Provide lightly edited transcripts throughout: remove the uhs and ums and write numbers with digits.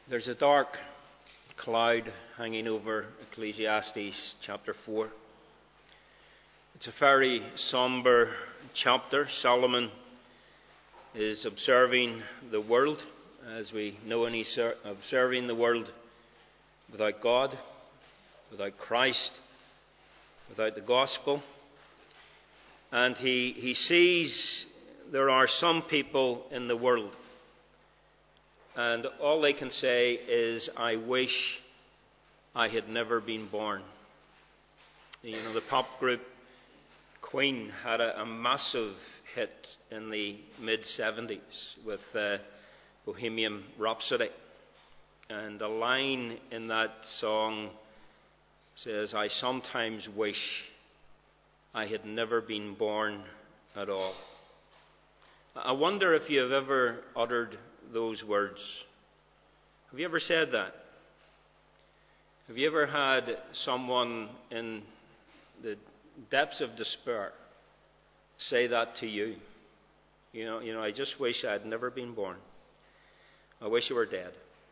There's a dark cloud hanging over Ecclesiastes chapter 4. It's a very somber chapter. Solomon is observing the world, as we know, and he's observing the world without God, without Christ, without the gospel. And he sees there are some people in the world, and all they can say is, I wish I had never been born. You know, the pop group Queen had a massive hit in the mid-70s with Bohemian Rhapsody. And a line in that song says, I sometimes wish I had never been born at all. I wonder if you have ever uttered those words. Have you ever said that? Have you ever had someone in the depths of despair say that to you? You know, I just wish I had never been born. I wish you were dead.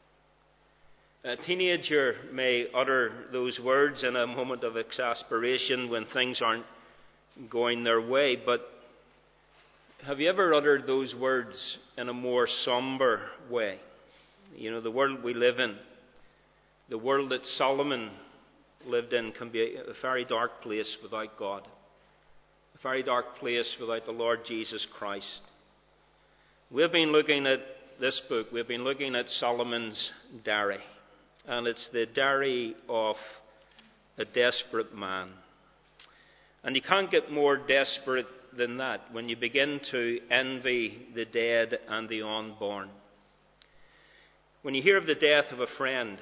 A teenager may utter those words in a moment of exasperation when things aren't going their way, but have you ever uttered those words in a more somber way? You know, the world we live in, the world that Solomon lived in, can be a very dark place without God, a very dark place without the Lord Jesus Christ. We've been looking at this book, we've been looking at Solomon's diary, and it's the diary of a desperate man. And you can't get more desperate than that when you begin to envy the dead and the unborn. When you hear of the death of a friend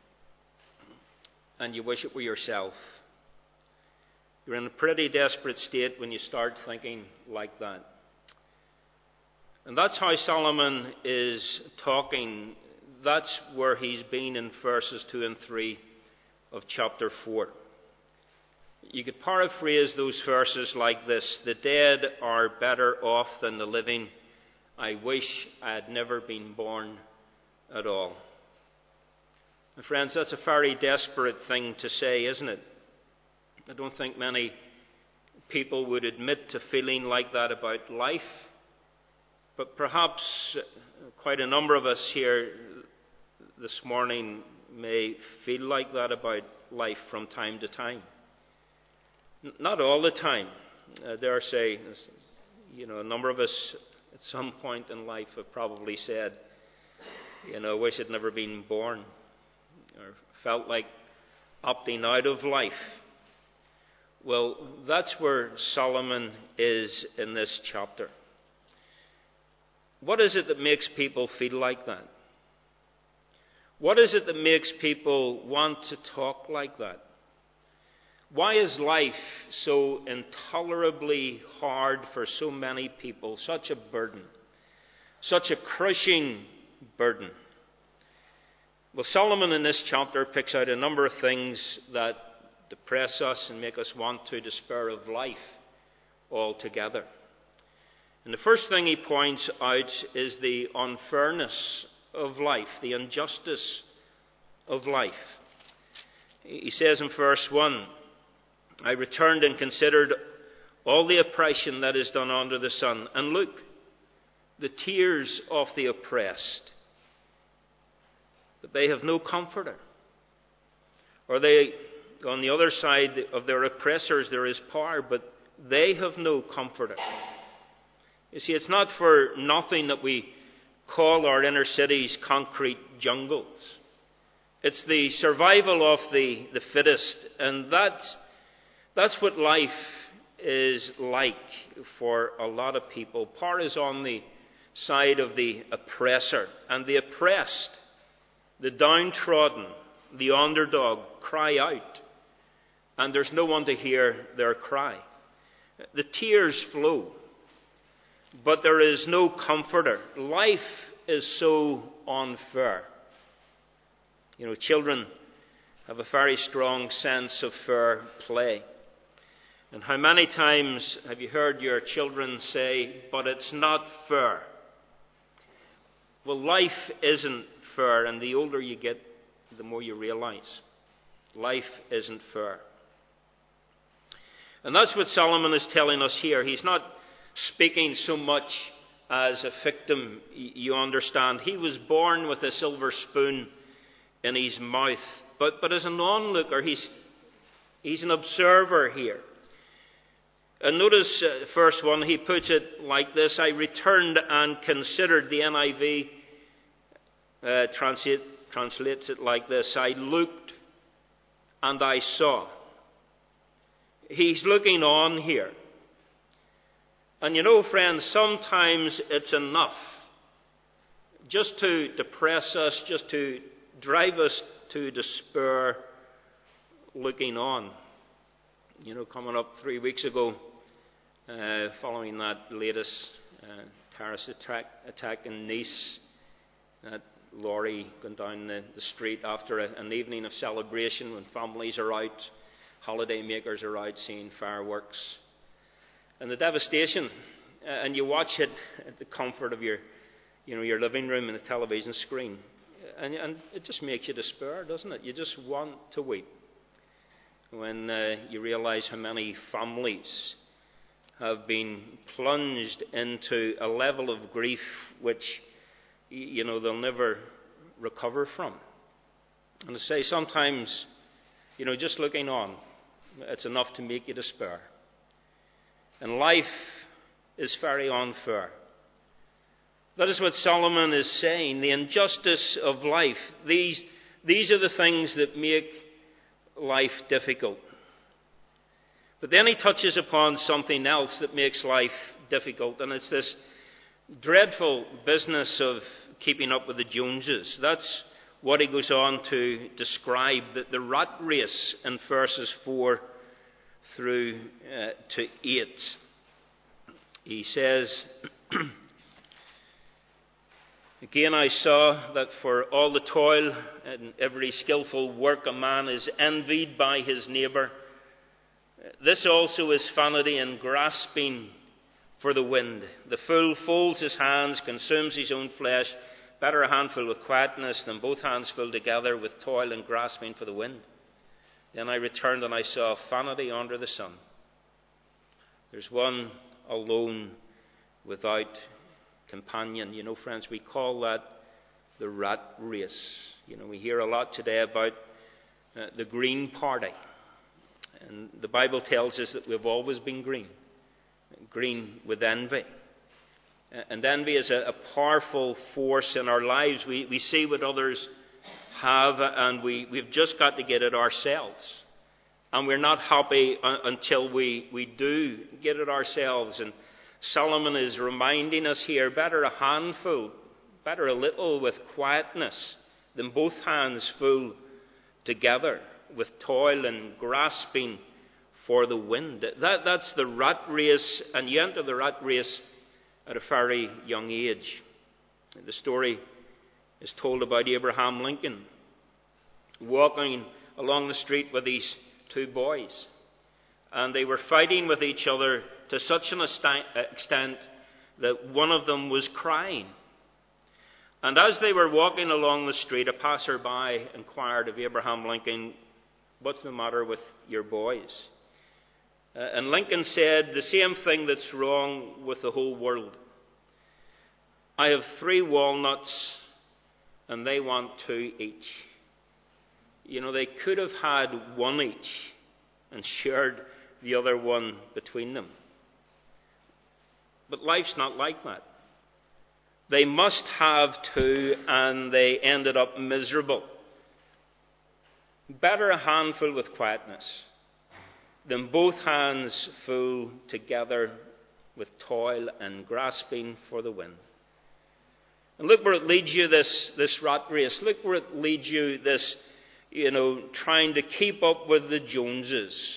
and you wish it were yourself, you're in a pretty desperate state when you start thinking like that. And that's how Solomon is talking. That's where he's been in verses 2 and 3 of chapter 4. You could paraphrase those verses like this: the dead are better off than the living. I wish I had never been born at all. And friends, that's a very desperate thing to say, isn't it? I don't think many people would admit to feeling like that about life. But perhaps quite a number of us here this morning may feel like that about life from time to time. Not all the time. I dare say, a number of us at some point in life have probably said, I wish I'd never been born, or felt like opting out of life. Well, that's where Solomon is in this chapter. What is it that makes people feel like that? What is it that makes people want to talk like that? Why is life so intolerably hard for so many people, such a burden, such a crushing burden? Well, Solomon in this chapter picks out a number of things that depress us and make us want to despair of life altogether. And the first thing he points out is the unfairness of life, the injustice of life. He says in verse 1, I returned and considered all the oppression that is done under the sun. And look, the tears of the oppressed, that they have no comforter. Or they, on the other side of their oppressors, there is power, but they have no comforter. You see, it's not for nothing that we call our inner cities concrete jungles. It's the survival of the fittest, and that's what life is like for a lot of people. Power is on the side of the oppressor, and the oppressed, the downtrodden, the underdog cry out, and there's no one to hear their cry. The tears flow, but there is no comforter. Life is so unfair. Children have a very strong sense of fair play. And how many times have you heard your children say, but it's not fair? Well, life isn't fair, and the older you get, the more you realize life isn't fair. And that's what Solomon is telling us here. He's not speaking so much as a victim, you understand. He was born with a silver spoon in his mouth. But as an onlooker, he's an observer here. And notice verse 1, he puts it like this: I returned and considered. The NIV translates it like this: I looked and I saw. He's looking on here. And you know, friends, sometimes it's enough just to depress us, just to drive us to despair, looking on. You know, coming up 3 weeks ago, following that latest terrorist attack in Nice, that lorry going down the street after an evening of celebration when families are out, holiday makers are out seeing fireworks. And the devastation, and you watch it at the comfort of your living room and the television screen. And it just makes you despair, doesn't it? You just want to weep when you realize how many families have been plunged into a level of grief which, they'll never recover from. And I say sometimes, just looking on, it's enough to make you despair. And life is very unfair. That is what Solomon is saying. The injustice of life. These are the things that make life difficult. But then he touches upon something else that makes life difficult, and it's this dreadful business of keeping up with the Joneses. That's what he goes on to describe, the rat race in verses 4 through to 8. He says, Again I saw that for all the toil and every skillful work a man is envied by his neighbour. This also is vanity and grasping for the wind. The fool folds his hands, consumes his own flesh. Better a handful with quietness than both hands full together with toil and grasping for the wind. Then I returned and I saw vanity under the sun. There's one alone without companion. Friends, we call that the rat race. We hear a lot today about the Green Party. And the Bible tells us that we've always been green with envy. And envy is a powerful force in our lives. We see what others have, and we've just got to get it ourselves. And we're not happy until we do get it ourselves. And Solomon is reminding us here, better a handful, better a little with quietness than both hands full together with toil and grasping for the wind. That's the rat race, and you enter the rat race at a very young age. The story is told about Abraham Lincoln walking along the street with these two boys, and they were fighting with each other to such an extent that one of them was crying. And as they were walking along the street, a passerby inquired of Abraham Lincoln, "What's the matter with your boys?" And Lincoln said, "The same thing that's wrong with the whole world. I have 3 walnuts and they want 2 each." They could have had 1 each and shared the other one between them. But life's not like that. They must have 2, and they ended up miserable. Better a handful with quietness than both hands full together with toil and grasping for the wind. And look where it leads you, this rat race. Look where it leads you, this, trying to keep up with the Joneses.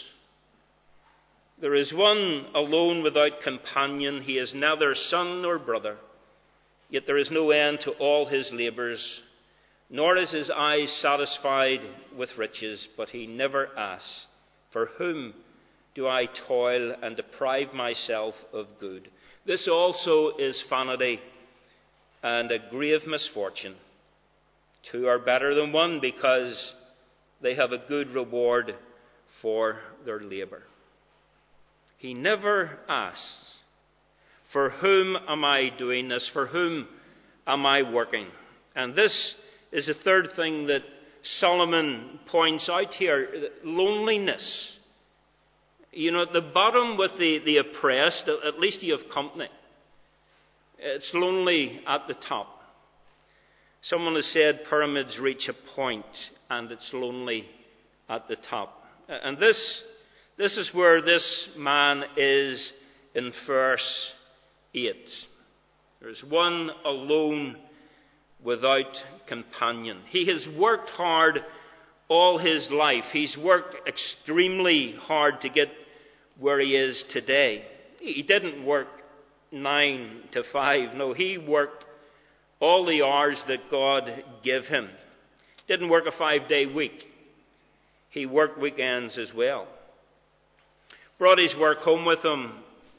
There is one alone without companion. He is neither son nor brother. Yet there is no end to all his labours, nor is his eyes satisfied with riches. But he never asks, "For whom do I toil and deprive myself of good?" This also is vanity and a grave misfortune. Two are better than one because they have a good reward for their labour. He never asks, for whom am I doing this? For whom am I working? And this is the third thing that Solomon points out here, loneliness. You know, at the bottom with the oppressed, at least you have company. It's lonely at the top. Someone has said pyramids reach a point and it's lonely at the top. And this is where this man is in verse 8. There's one alone without companion. He has worked hard all his life. He's worked extremely hard to get where he is today. He didn't work 9 to 5. No, he worked all the hours that God gave him. Didn't work a 5-day week. He worked weekends as well. Brought his work home with him.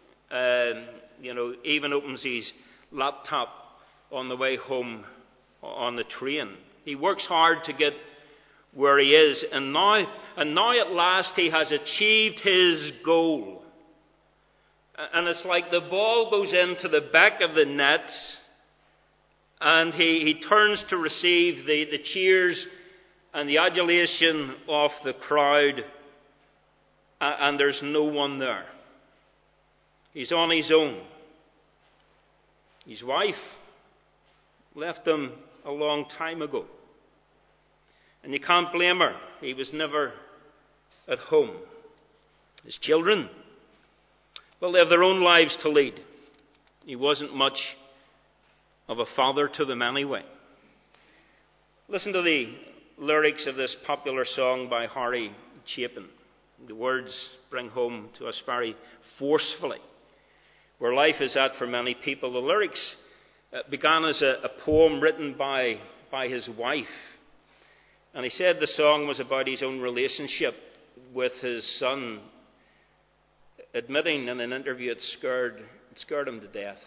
Even opens his laptop on the way home on the train. He works hard to get where he is, and now at last he has achieved his goal. And it's like the ball goes into the back of the net, and he turns to receive the cheers and the adulation of the crowd, and there's no one there. He's on his own. His wife left him a long time ago. And you can't blame her. He was never at home. His children, well, they have their own lives to lead. He wasn't much of a father to them anyway. Listen to the lyrics of this popular song by Harry Chapin. The words bring home to us very forcefully where life is at for many people. The lyrics began as a poem written by his wife. And he said the song was about his own relationship with his son, admitting in an interview it scared him to death.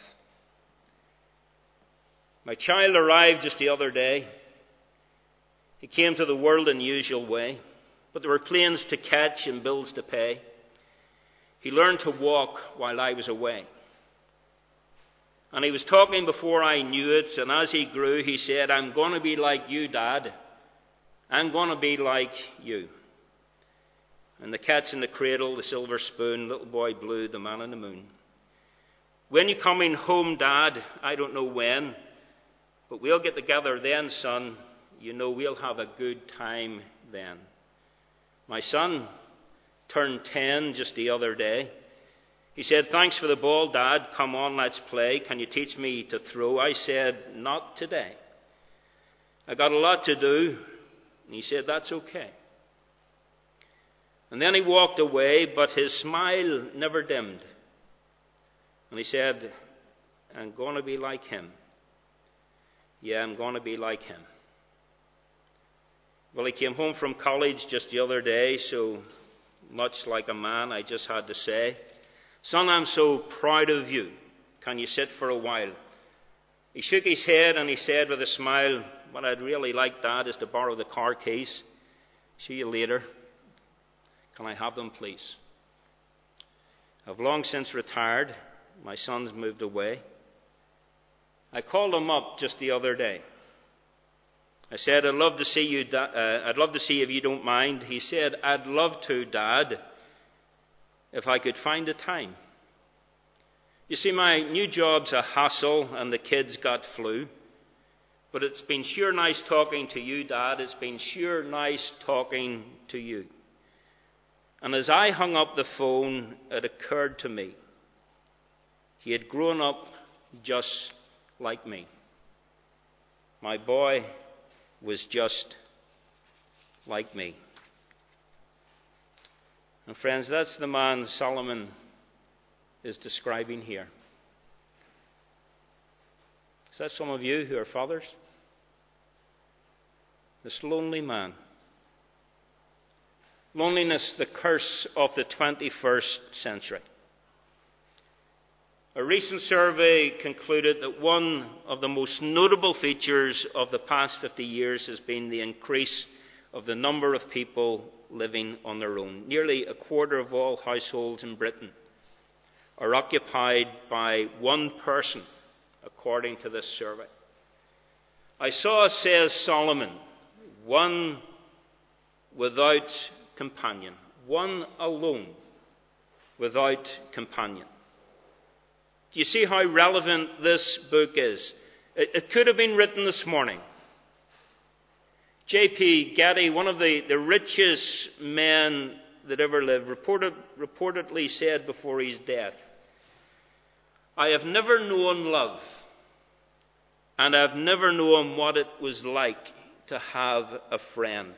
My child arrived just the other day. He came to the world in the usual way, but there were planes to catch and bills to pay. He learned to walk while I was away. And he was talking before I knew it, and as he grew, he said, I'm going to be like you, Dad. I'm going to be like you. And the cat's in the cradle, the silver spoon, little boy blue, the man in the moon. When you coming home, Dad? I don't know when, but we'll get together then, son. You know we'll have a good time then. My son turned 10 just the other day. He said, thanks for the ball, Dad. Come on, let's play. Can you teach me to throw? I said, not today. I got a lot to do. And he said, that's okay. And then he walked away, but his smile never dimmed. And he said, I'm going to be like him. Yeah, I'm going to be like him. Well, he came home from college just the other day, so much like a man, I just had to say, son, I'm so proud of you. Can you sit for a while? He shook his head and he said with a smile, what I'd really like, Dad, is to borrow the car keys. See you later. Can I have them, please? I've long since retired. My son's moved away. I called him up just the other day. I said, I'd love to see you, I'd love to see if you don't mind. He said, I'd love to, Dad, if I could find the time. You see, my new job's a hassle and the kids got flu. But it's been sure nice talking to you, Dad. It's been sure nice talking to you. And as I hung up the phone, it occurred to me. He had grown up just like me. My boy was just like me. And friends, that's the man Solomon is describing here. Is that some of you who are fathers? This lonely man. Loneliness, the curse of the 21st century. A recent survey concluded that one of the most notable features of the past 50 years has been the increase of the number of people living on their own. Nearly a quarter of all households in Britain are occupied by one person, according to this survey. I saw, says Solomon, one without companion, one alone without companion. Do you see how relevant this book is? It could have been written this morning. J.P. Getty, one of the richest men that ever lived, reportedly said before his death, "I have never known love, and I've never known what it was like to have a friend."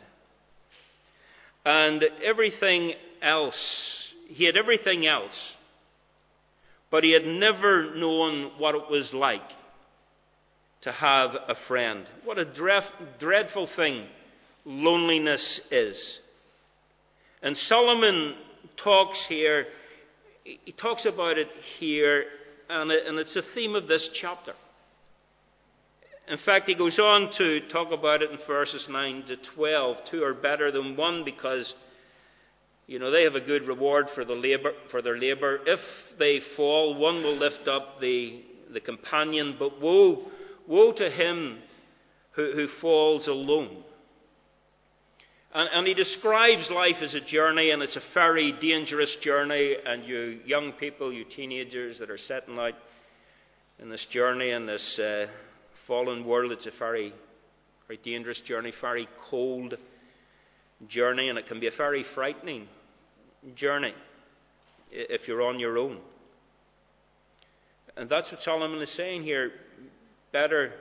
And everything else, he had everything else, but he had never known what it was like to have a friend. What a dreadful thing loneliness is. And Solomon talks here, he talks about it here, and it's the theme of this chapter. In fact, he goes on to talk about it in verses 9 to 12. Two are better than one because, they have a good reward for their labor. If they fall, one will lift up the companion, but woe to him who falls alone. And he describes life as a journey, and it's a very dangerous journey. And you young people, you teenagers that are setting out in this journey, in this fallen world, it's a very, very dangerous journey, very cold journey, and it can be a very frightening journey if you're on your own. And that's what Solomon is saying here. Better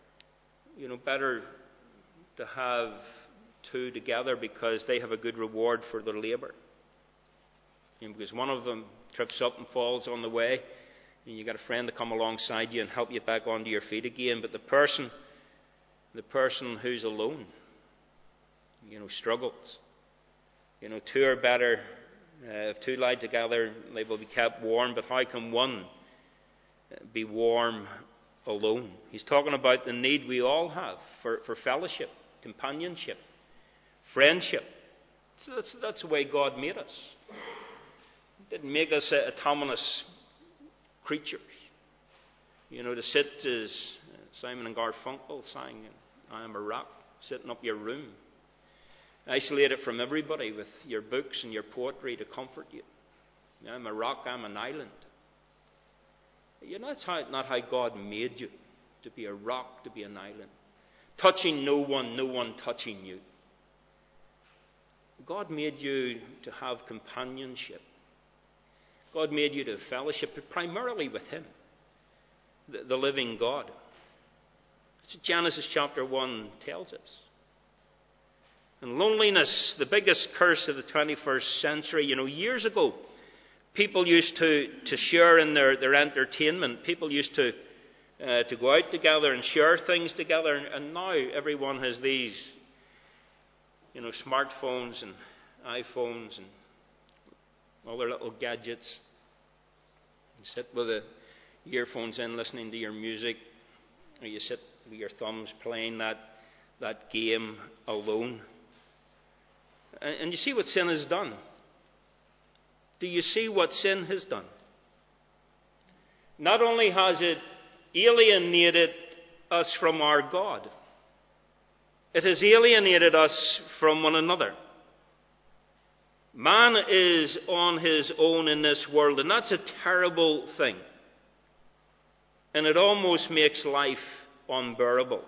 to have two together because they have a good reward for their labor. Because one of them trips up and falls on the way, and you got a friend to come alongside you and help you back onto your feet again. But the person who's alone, struggles. Two are better. If two lie together, they will be kept warm. But how can one be warm alone? He's talking about the need we all have for fellowship, companionship, friendship. So that's the way God made us. He didn't make us autonomous creatures. To sit as Simon and Garfunkel sang, "I am a rock," sitting up your room, isolated from everybody with your books and your poetry to comfort you. I'm a rock, I'm an island. That's not how God made you, to be a rock, to be an island. Touching no one touching you. God made you to have companionship. God made you to fellowship, but primarily with Him, the living God. That's what Genesis chapter 1 tells us. And loneliness, the biggest curse of the 21st century. Years ago, people used to share in their entertainment. People used to go out together and share things together. And now everyone has these, smartphones and iPhones and all their little gadgets. You sit with the earphones in listening to your music, or you sit with your thumbs playing that game alone. And you see what sin has done. Do you see what sin has done? Not only has it alienated us from our God, it has alienated us from one another. Man is on his own in this world, and that's a terrible thing. And it almost makes life unbearable.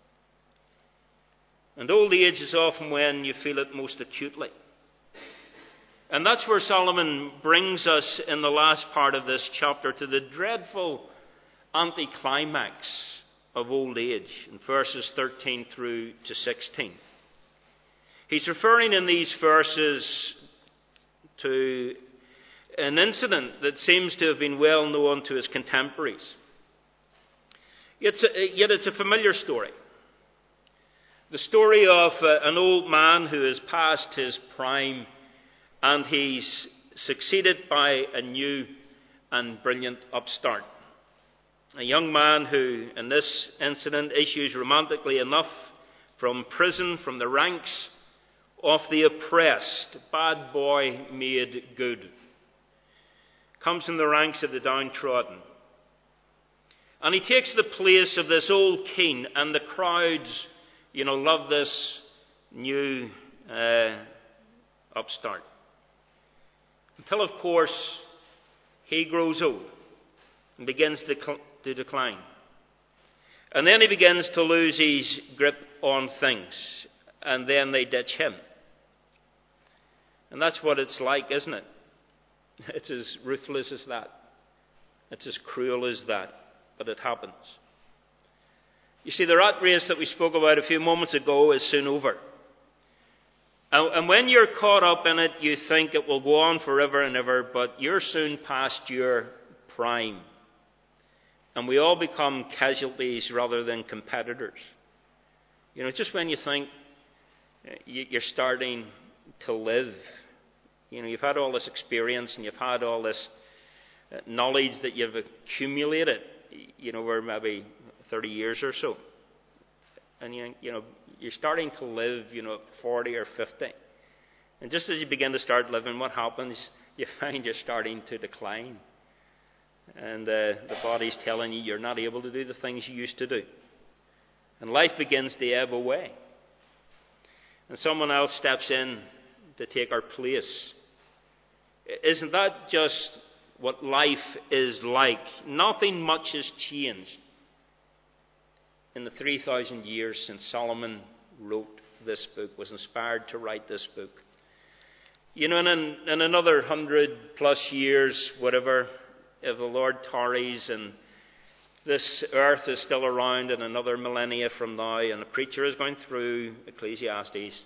And old age is often when you feel it most acutely. And that's where Solomon brings us in the last part of this chapter, to the dreadful anticlimax of old age in verses 13 through to 16. He's referring in these verses to an incident that seems to have been well known to his contemporaries. Yet it's a familiar story. The story of an old man who has passed his prime, and he's succeeded by a new and brilliant upstart. A young man who, in this incident, issues romantically enough from prison, from the ranks of the oppressed, bad boy made good. Comes from the ranks of the downtrodden. And he takes the place of this old king, and the crowds, love this new upstart. Until, of course, he grows old and begins to decline. And then he begins to lose his grip on things, and then they ditch him. And that's what it's like, isn't it? It's as ruthless as that. It's as cruel as that. But it happens. You see, the rat race that we spoke about a few moments ago is soon over. And when you're caught up in it, you think it will go on forever and ever, but you're soon past your prime. And we all become casualties rather than competitors. Just when you think you're starting to live, you've had all this experience and you've had all this knowledge that you've accumulated, over maybe 30 years or so. And you're starting to live, at 40 or 50. And just as you begin to start living, what happens? You find you're starting to decline. And the body's telling you you're not able to do the things you used to do. And life begins to ebb away. And someone else steps in to take our place. Isn't that just what life is like? Nothing much has changed in the 3,000 years since Solomon wrote this book, was inspired to write this book. In another 100+ years, whatever, if the Lord tarries and this earth is still around in another millennia from now, and a preacher is going through Ecclesiastes,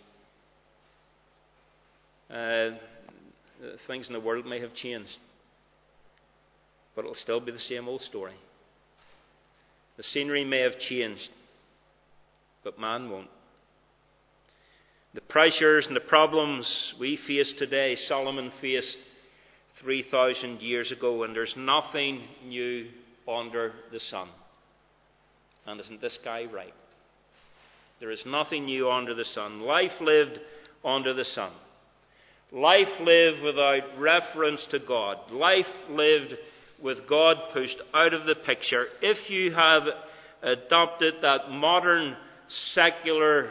things in the world may have changed, but it'll still be the same old story. The scenery may have changed, but man won't. The pressures and the problems we face today, Solomon faced 3,000 years ago, and there's nothing new under the sun. And isn't this guy right? There is nothing new under the sun. Life lived under the sun. Life lived without reference to God. Life lived with God pushed out of the picture. If you have adopted that modern, secular,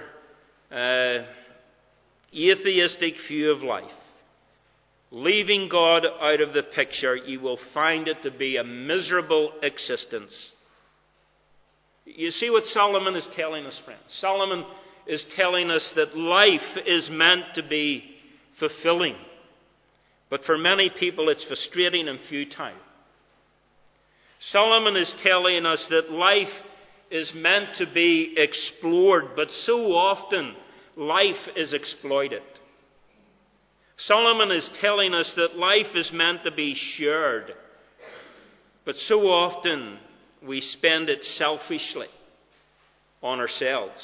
atheistic view of life, leaving God out of the picture, you will find it to be a miserable existence. You see what Solomon is telling us, friends? Solomon is telling us that life is meant to be fulfilling. But for many people it's frustrating and futile. Solomon is telling us that life is meant to be explored, but so often life is exploited. Solomon is telling us that life is meant to be shared, but so often we spend it selfishly on ourselves.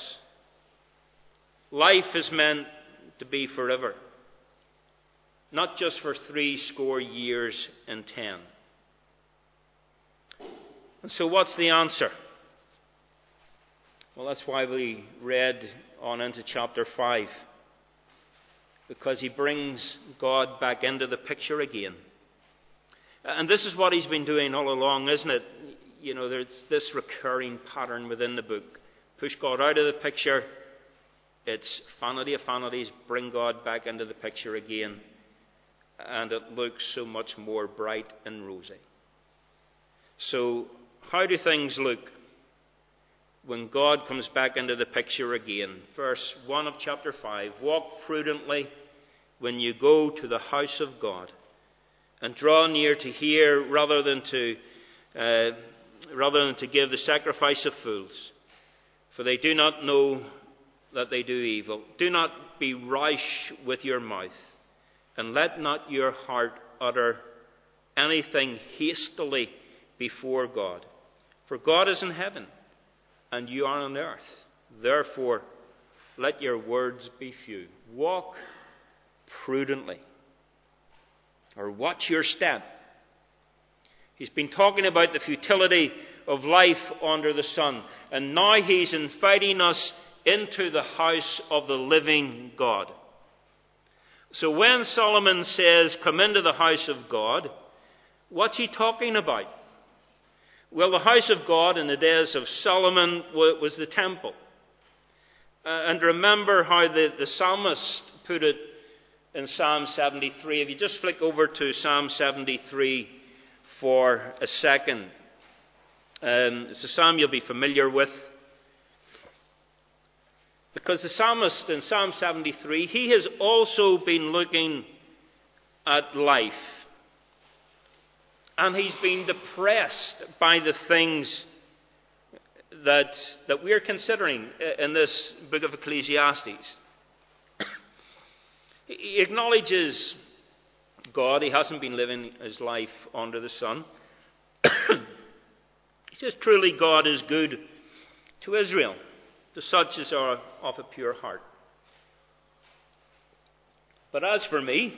Life is meant to be forever, not just for 80 years and 10. And so what's the answer? Well, that's why we read on into chapter 5. Because he brings God back into the picture again. And this is what he's been doing all along, isn't it? There's this recurring pattern within the book. Push God out of the picture. It's vanity of vanities. Bring God back into the picture again. And it looks so much more bright and rosy. So, how do things look when God comes back into the picture again? Verse 1 of chapter 5. Walk prudently when you go to the house of God, and draw near to hear rather than to give the sacrifice of fools. For they do not know that they do evil. Do not be rash with your mouth, and let not your heart utter anything hastily before God. For God is in heaven, and you are on earth. Therefore, let your words be few. Walk prudently, or watch your step. He's been talking about the futility of life under the sun. And now he's inviting us into the house of the living God. So when Solomon says, come into the house of God, what's he talking about? Well, the house of God in the days of Solomon was the temple. And remember how the psalmist put it in Psalm 73. If you just flick over to Psalm 73 for a second. It's a psalm you'll be familiar with. Because the psalmist in Psalm 73, he has also been looking at life. And he's been depressed by the things that we're considering in this book of Ecclesiastes. He acknowledges God. He hasn't been living his life under the sun. He says, truly God is good to Israel, to such as are of a pure heart. But as for me,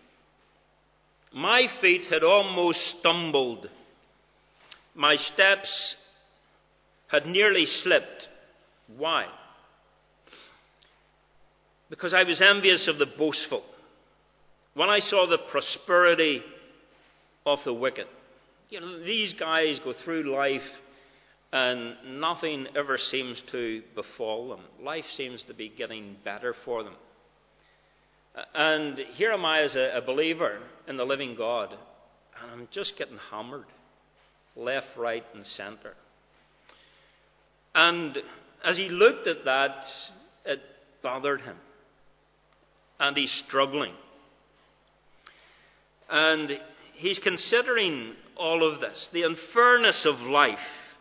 my feet had almost stumbled. My steps had nearly slipped. Why? Because I was envious of the boastful. When I saw the prosperity of the wicked. You know, these guys go through life and nothing ever seems to befall them. Life seems to be getting better for them. And here am I as a believer in the living God, and I'm just getting hammered, left, right, and centre. And as he looked at that, it bothered him. And he's struggling. And he's considering all of this, the unfairness of life.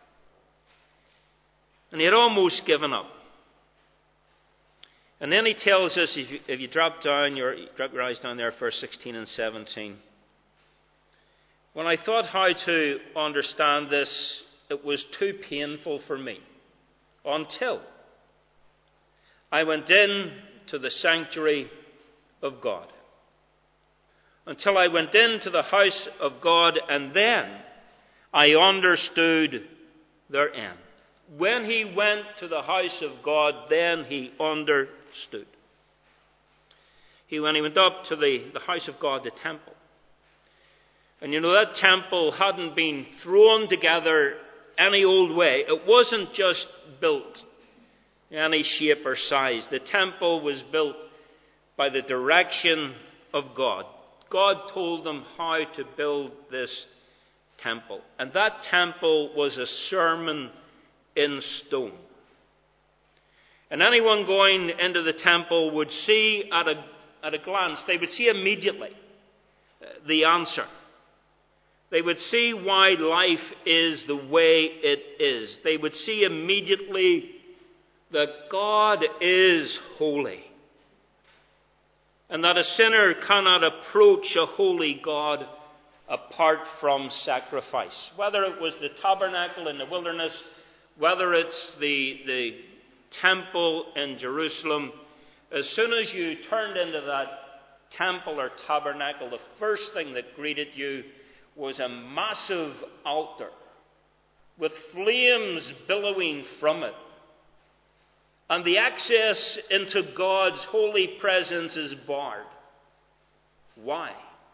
And he had almost given up. And then he tells us, if you drop your eyes down there, verse 16 and 17. When I thought how to understand this, it was too painful for me. Until I went in to the sanctuary of God. Until I went into the house of God, and then I understood their end. When he went to the house of God, then he understood. When he went up to the house of God, the temple. And you know, that temple hadn't been thrown together any old way. It wasn't just built in any shape or size. The temple was built by the direction of God. God told them how to build this temple. And that temple was a sermon in stone. And anyone going into the temple would see at a glance, they would see immediately the answer. They would see why life is the way it is. They would see immediately that God is holy. And that a sinner cannot approach a holy God apart from sacrifice. Whether it was the tabernacle in the wilderness, whether it's the temple in Jerusalem, as soon as you turned into that temple or tabernacle, the first thing that greeted you was a massive altar with flames billowing from it. And the access into God's holy presence is barred. Why?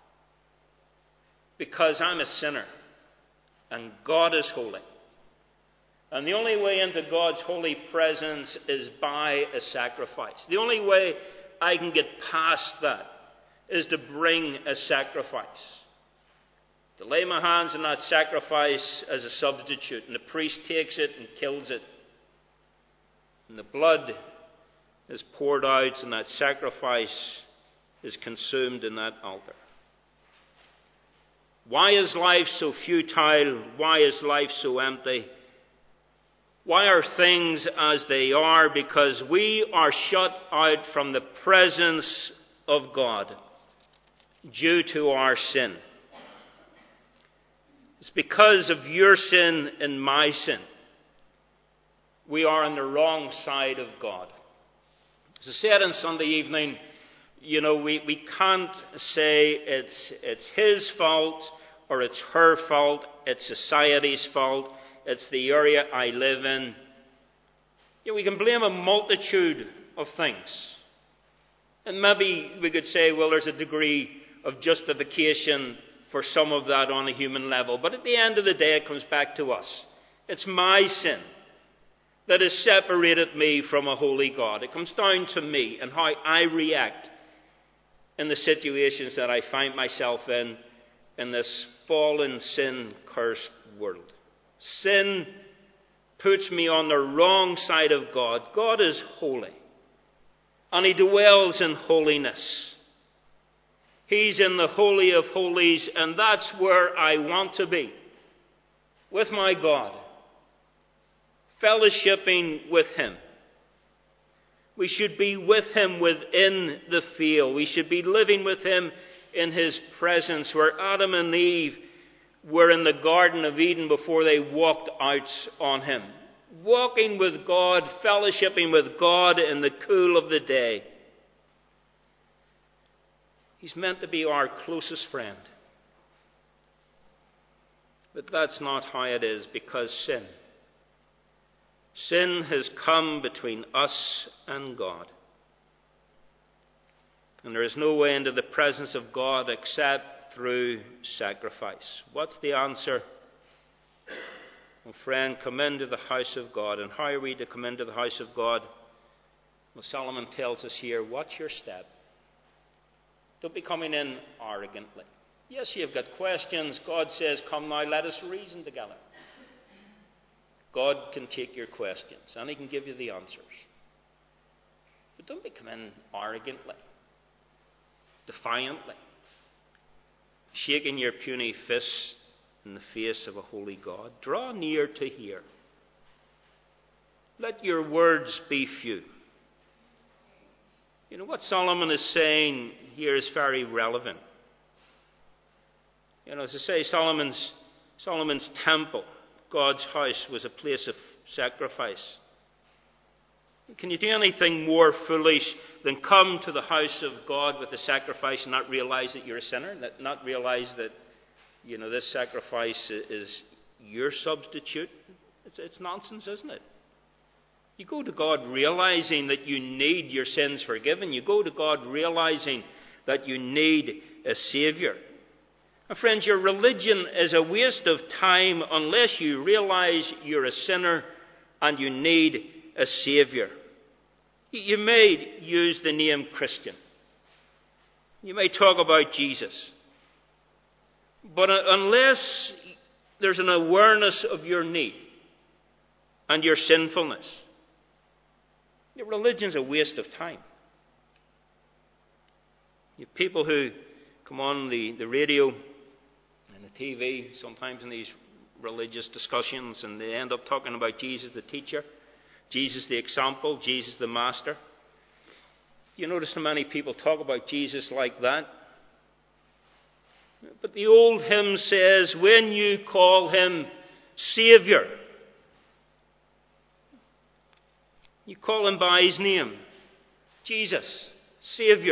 Because I'm a sinner and God is holy. And the only way into God's holy presence is by a sacrifice. The only way I can get past that is to bring a sacrifice. To lay my hands on that sacrifice as a substitute. And the priest takes it and kills it. And the blood is poured out and that sacrifice is consumed in that altar. Why is life so futile? Why is life so empty? Why are things as they are? Because we are shut out from the presence of God due to our sin. It's because of your sin and my sin. We are on the wrong side of God. As I said on Sunday evening, you know, we can't say it's his fault or it's her fault, it's society's fault, it's the area I live in. We can blame a multitude of things. And maybe we could say, well, there's a degree of justification for some of that on a human level. But at the end of the day, it comes back to us. It's my sin that has separated me from a holy God. It comes down to me and how I react in the situations that I find myself in this fallen, sin-cursed world. Sin puts me on the wrong side of God. God is holy, and He dwells in holiness. He's in the Holy of Holies, and that's where I want to be, with my God, fellowshipping with Him. We should be with Him within the field. We should be living with Him in His presence, where Adam and Eve were in the Garden of Eden before they walked out on Him. Walking with God, fellowshipping with God in the cool of the day. He's meant to be our closest friend. But that's not how it is, because sin has come between us and God. And there is no way into the presence of God except through sacrifice. What's the answer? Well, friend, come into the house of God. And how are we to come into the house of God? Well, Solomon tells us here, watch your step. Don't be coming in arrogantly. Yes, you've got questions. God says, come now, let us reason together. God can take your questions, and He can give you the answers. But don't be coming in arrogantly, defiantly, shaking your puny fist in the face of a holy God. Draw near to hear. Let your words be few. What Solomon is saying here is very relevant. As I say, Solomon's temple, God's house, was a place of sacrifice. Can you do anything more foolish than come to the house of God with a sacrifice and not realize that you're a sinner? Not realize that, this sacrifice is your substitute? It's nonsense, isn't it? You go to God realizing that you need your sins forgiven. You go to God realizing that you need a Saviour. And friends, your religion is a waste of time unless you realize you're a sinner and you need a Saviour. You may use the name Christian. You may talk about Jesus. But unless there's an awareness of your need and your sinfulness, your religion's a waste of time. You have people who come on the radio and the TV, sometimes in these religious discussions, and they end up talking about Jesus the teacher, Jesus the example, Jesus the master. You notice how many people talk about Jesus like that? But the old hymn says, when you call Him Saviour, you call Him by His name. Jesus, Saviour.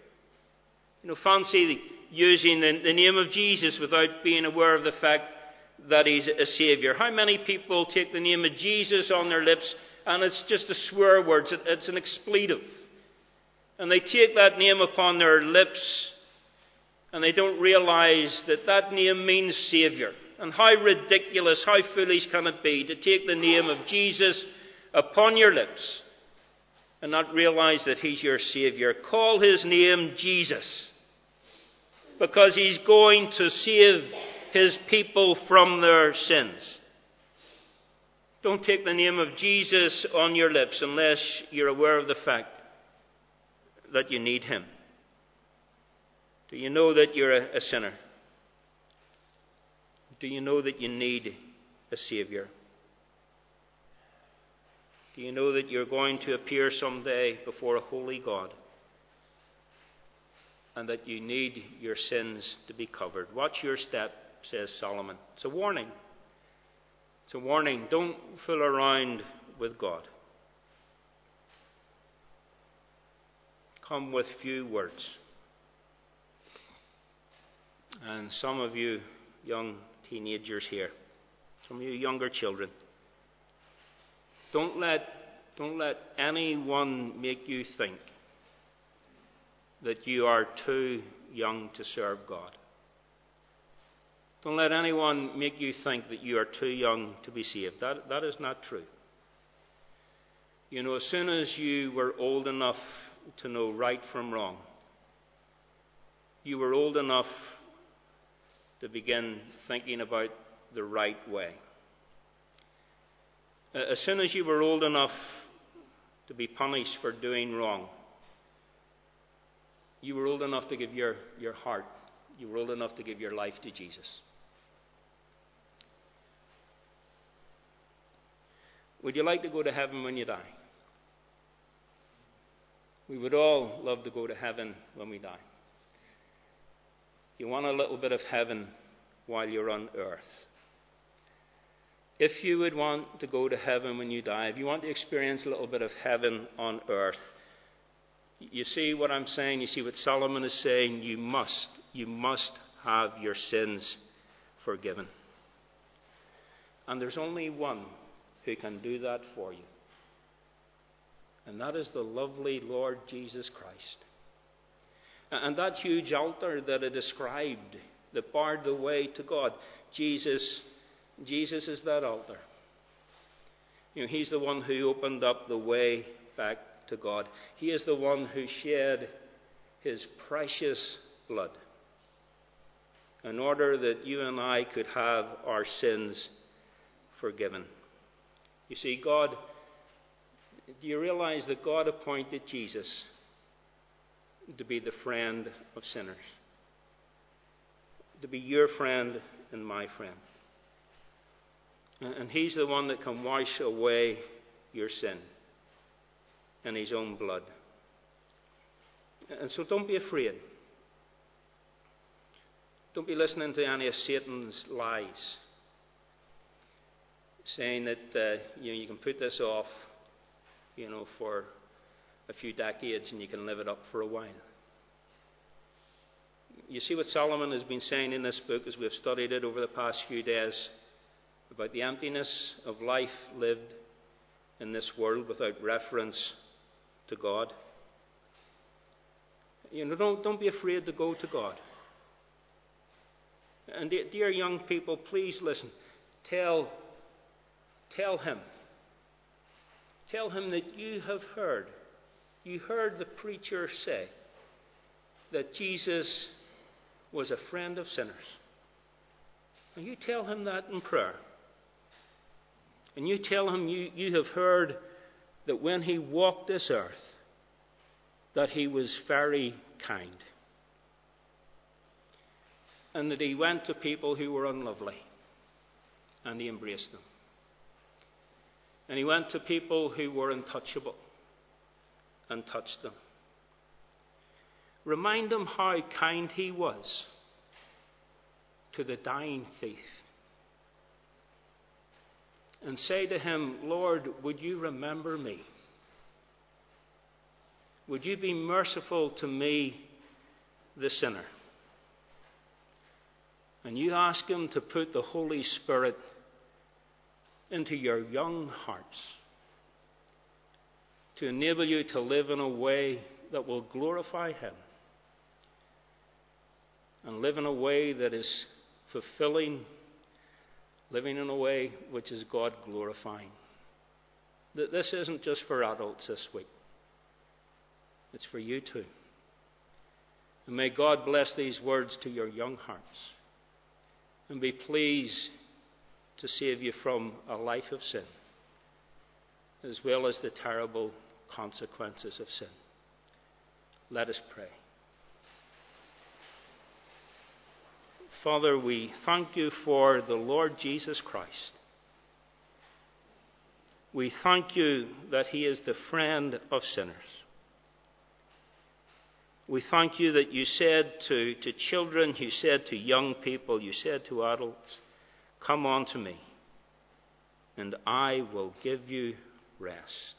Fancy using the name of Jesus without being aware of the fact that He's a Saviour. How many people take the name of Jesus on their lips and it's just a swear word, it's an expletive. And they take that name upon their lips and they don't realize that that name means Saviour. And how ridiculous, how foolish can it be to take the name of Jesus upon your lips and not realize that He's your Saviour? Call His name Jesus, because He's going to save His people from their sins. Don't take the name of Jesus on your lips unless you're aware of the fact that you need Him. Do you know that you're a sinner? Do you know that you need a Saviour? Do you know that you're going to appear someday before a holy God and that you need your sins to be covered? Watch your step, says Solomon. It's a warning. It's a warning. Don't fool around with God. Come with few words. And some of you young teenagers here, some of you younger children. Don't let anyone make you think that you are too young to serve God. Don't let anyone make you think that you are too young to be saved. That is not true. You know, as soon as you were old enough to know right from wrong, you were old enough to begin thinking about the right way. As soon as you were old enough to be punished for doing wrong, you were old enough to give your heart, you were old enough to give your life to Jesus. Would you like to go to heaven when you die? We would all love to go to heaven when we die. You want a little bit of heaven while you're on earth. If you would want to go to heaven when you die, if you want to experience a little bit of heaven on earth, you see what I'm saying? You see what Solomon is saying? You must have your sins forgiven. And there's only one who can do that for you. And that is the lovely Lord Jesus Christ. And that huge altar that I described, that barred the way to God, Jesus is that altar. You know, He's the one who opened up the way back to God. He is the one who shed His precious blood in order that you and I could have our sins forgiven. You see, do you realize that God appointed Jesus to be the friend of sinners? To be your friend and my friend. And He's the one that can wash away your sin in His own blood. And so don't be afraid. Don't be listening to any of Satan's lies, saying that you can put this off, for a few decades and you can live it up for a while. You see what Solomon has been saying in this book as we've studied it over the past few days about the emptiness of life lived in this world without reference to God. Don't be afraid to go to God. And dear young people, please listen. Tell Him. Tell Him that you have heard. You heard the preacher say that Jesus was a friend of sinners. And you tell Him that in prayer. And you tell Him you have heard that when He walked this earth, that He was very kind. And that He went to people who were unlovely. And He embraced them. And He went to people who were untouchable and touched them. Remind them how kind He was to the dying thief. And say to Him, Lord, would you remember me? Would you be merciful to me, the sinner? And you ask Him to put the Holy Spirit into your young hearts, to enable you to live in a way that will glorify Him, and live in a way that is fulfilling, living in a way which is God glorifying. That this isn't just for adults this week, it's for you too. And may God bless these words to your young hearts and be pleased to save you from a life of sin, as well as the terrible consequences of sin. Let us pray. Father, we thank you for the Lord Jesus Christ. We thank you that He is the friend of sinners. We thank you that you said to children, you said to young people, you said to adults, come unto me, and I will give you rest.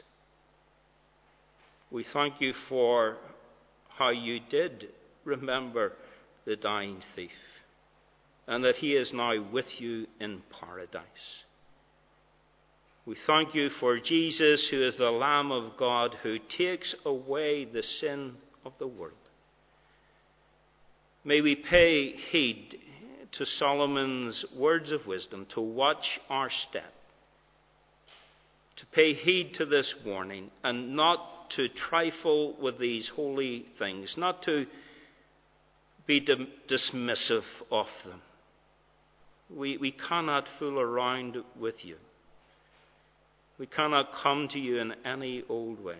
We thank you for how you did remember the dying thief. and that he is now with you in paradise. We thank you for Jesus, who is the Lamb of God, who takes away the sin of the world. May we pay heed to Solomon's words of wisdom, to watch our step, to pay heed to this warning, and not to trifle with these holy things, not to be dismissive of them. We cannot fool around with you. We cannot come to you in any old way.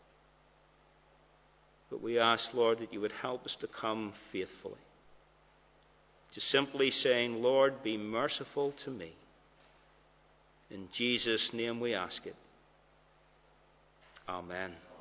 But we ask, Lord, that you would help us to come faithfully, to simply saying, Lord, be merciful to me. In Jesus' name we ask it. Amen.